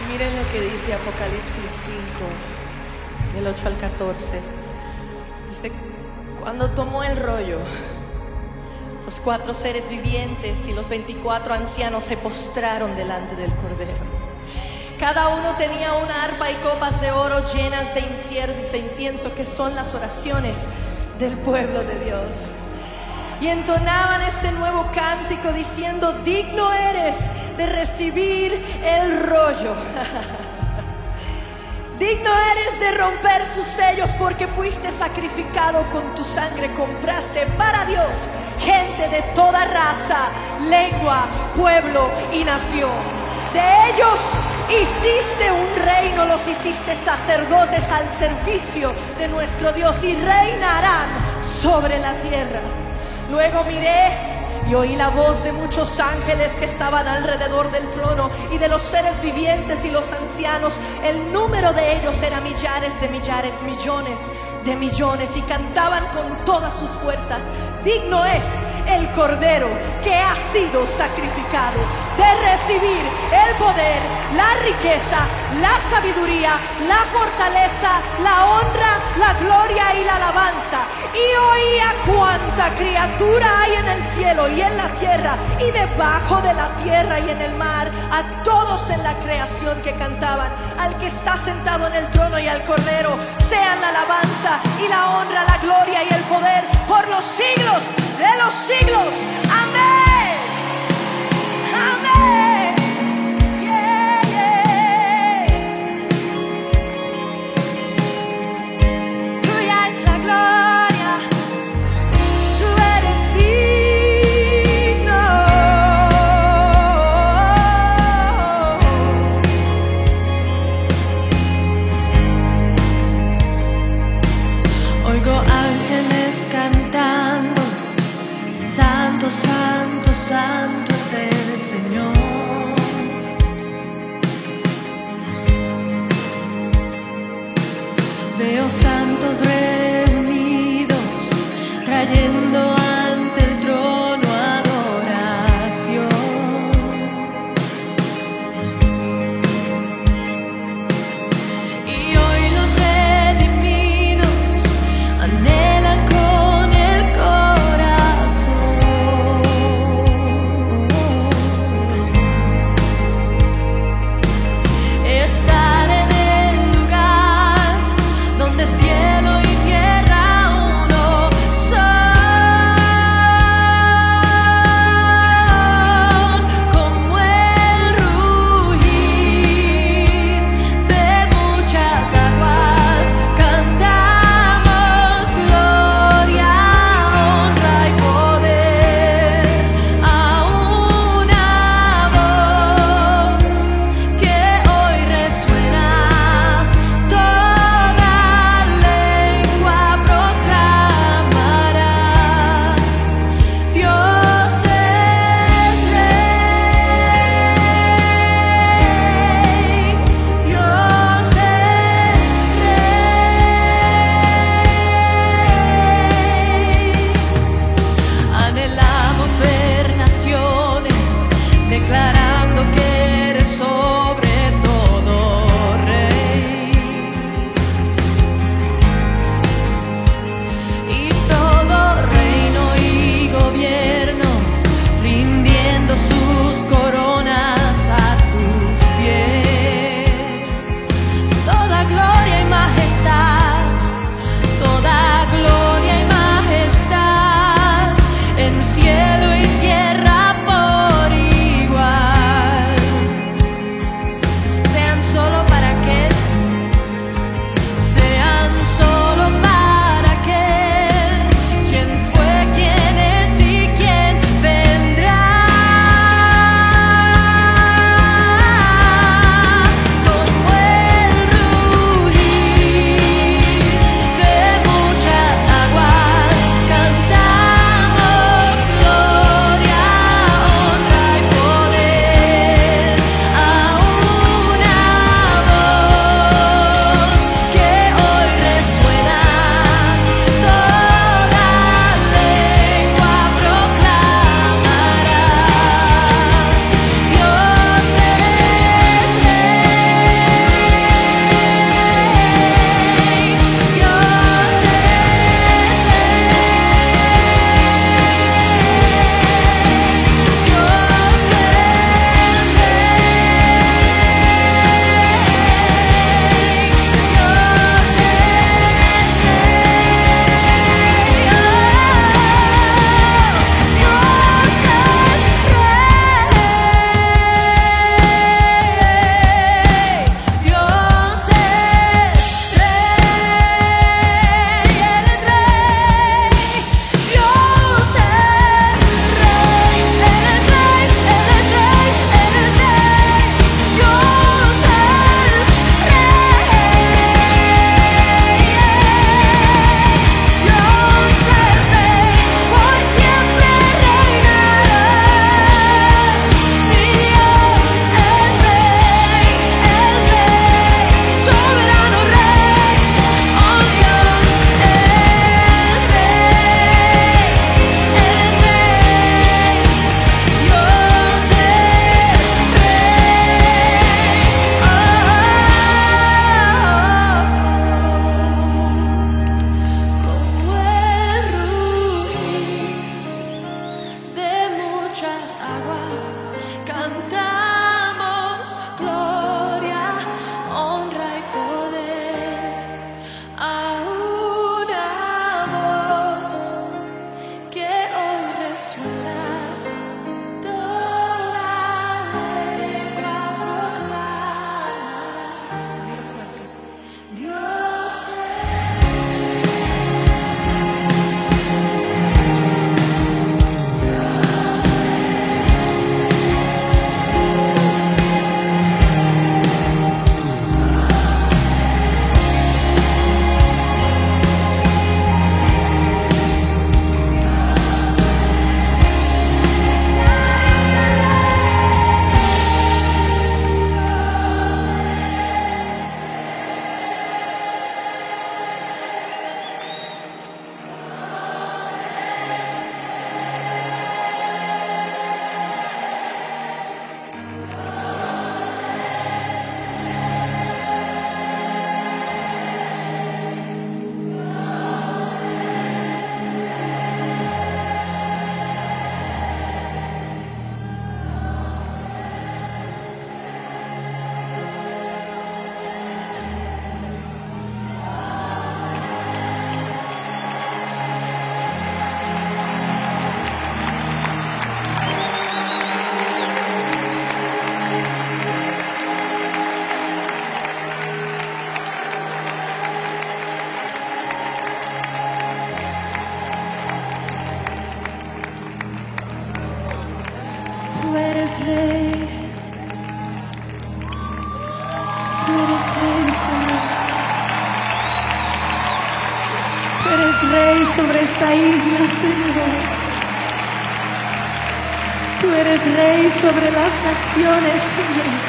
Miren lo que dice Apocalipsis 5, del 8 al 14. Dice, cuando tomó el rollo, los 4 seres vivientes y los 24 ancianos se postraron delante del Cordero. Cada uno tenía una arpa y copas de oro llenas de incienso, que son las oraciones del pueblo de Dios. Y entonaban este nuevo cántico diciendo, digno eres de recibir el rollo. Digno eres de romper sus sellos, porque fuiste sacrificado, con tu sangre compraste para Dios gente de toda raza, lengua, pueblo y nación. De ellos hiciste un reino, los hiciste sacerdotes al servicio de nuestro Dios, y reinarán sobre la tierra. Luego miré y oí la voz de muchos ángeles que estaban alrededor del trono y de los seres vivientes y los ancianos. El número de ellos era millares de millares, millones de millones, y cantaban con todas sus fuerzas, digno es el Cordero que ha sido sacrificado de recibir el poder, la riqueza, la sabiduría, la fortaleza, la honra, la gloria y la alabanza. Y oía cuánta criatura hay en el cielo y en la tierra y debajo de la tierra y en el mar, a todos en la creación que cantaban, al que está sentado en el trono y al Cordero, sean la alabanza y la honra, la gloria y el poder por los siglos de los siglos. Amén. Amén. Yeah, yeah. Tuya es la gloria, tú eres digno. Oigo ángeles cantando, santo, agua. Cantamos gloria, honra y poder a una voz que hoy resuena. Toda lengua proclama. Dios Tú eres rey, Señor. Tú eres rey sobre esta isla, Señor. Tú eres rey sobre las naciones, Señor.